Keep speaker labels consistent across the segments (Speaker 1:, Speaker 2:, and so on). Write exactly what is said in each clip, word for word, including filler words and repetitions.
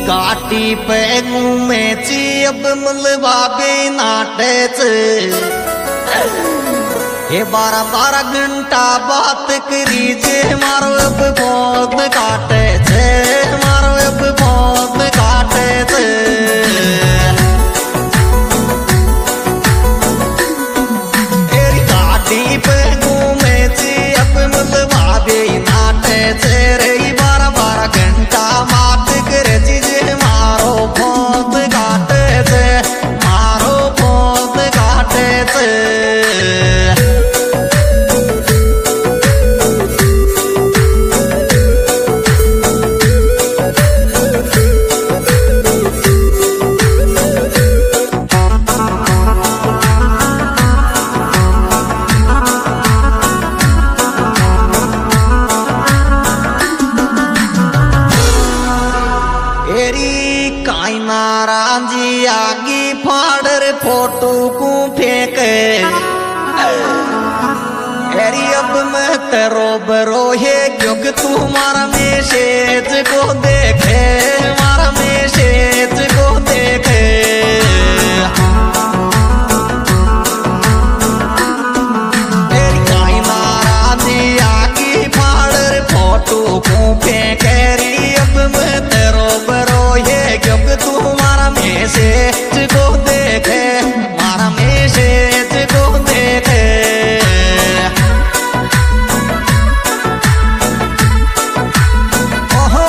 Speaker 1: घाटी पे घूमे ची अब मलबा बे नाटे ये बारह बारह घंटा बात करी जे मारो अब बहुत काटे छे मारो अब बहुत काटे छे तेरी घाटी पे घूमे ची अब मलबा बे नाटे छे रे बारह बारह घंटा बात करे ची जे मारो बहुत काटे छे मारो बहुत काटे छे रांझी आगी फाड़र फोटो को फेंके एरी अब मैं तेरो बरो है क्योंकि तू मारा मैसेज को देखे मारा मैसेज को देखे तेरी काई नाराजी आगी फाड़र फोटो को फेंके री अब मैं तेरो बरो है क्योंकि तू मैसेज को देखे मारा मैसेज को देखे ओहो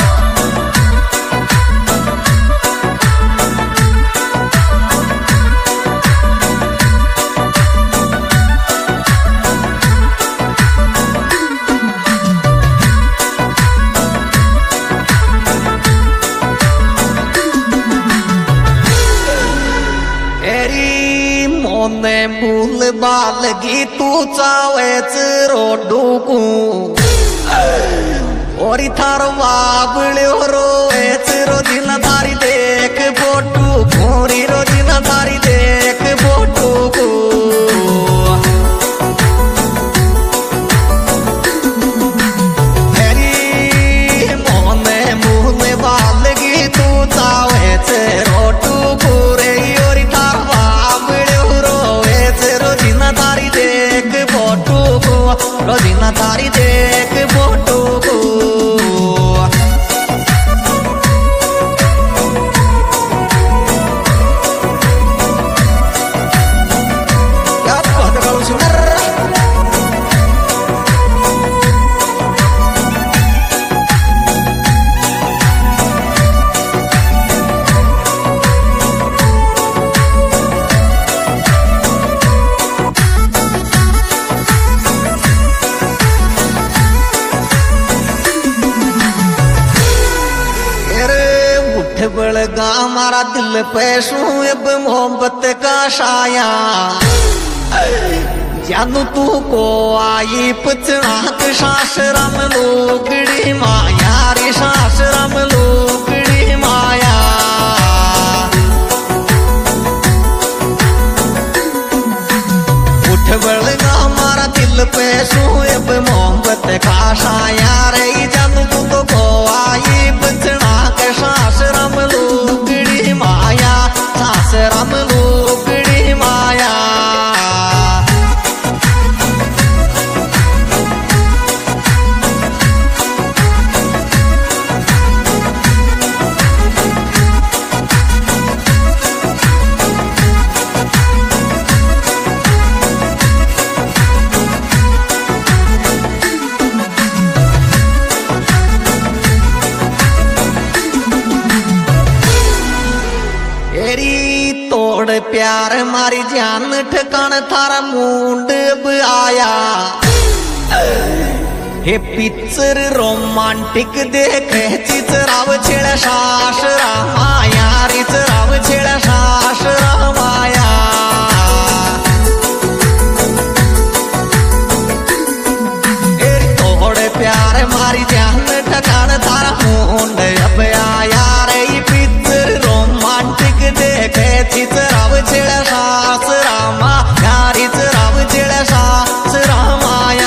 Speaker 1: मोने भूल बालगी तू चावेच रोडू को और थार बाबल्यो रोएच रोजिन थारी देख फोटू खोरी रोजिन थारी देख फोटू को मेरी मोने भूल बालगी तू चावेच रोडू को रे और थार थारी देख फोटो को रोजीना थारी देख फोटो को बड़गा हमारा दिल पे अब मोहब्बत का शाया जानू तू को आई पचनाक शाशरम लोगड़ी माया रे शाशरम लोगड़ी माया उठ बड़गा हमारा दिल पे अब मोहब्बत का शाया रे जानू तू तो को आई पचनाक शाशरम लोगड़ी माया शाशरम लोगड़ी माया प्यार मारी जान ठिकान थारा मुंड अब आया हे पिक्चर रोमांटिक देखे चिचराव छेड़ा शाश रामाया रिचराव छेड़ा शाश रामाया तोड़े प्यार मारी जान ठिकान थारा मुंड अब आया रे पिक्चर रोमांटिक देखे चिचराव छेड़ा शास रामा यारीच राव छेड़ा शास रामाया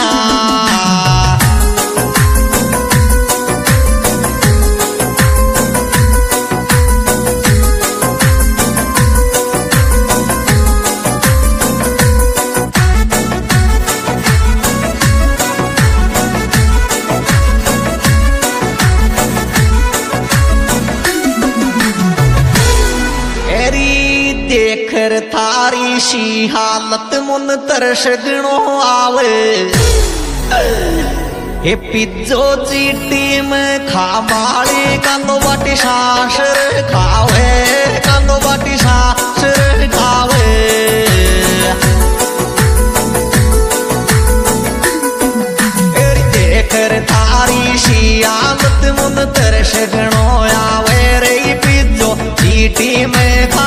Speaker 1: शी हालत मुन तरस गणो आवे हे पिज्जो चीटी में खा माली कांदो बाटी सासर खावे कांदो बाटी सासर खावे थारी शियालत मुन तरस गणो आवे रे पिज्जो चीटी में खा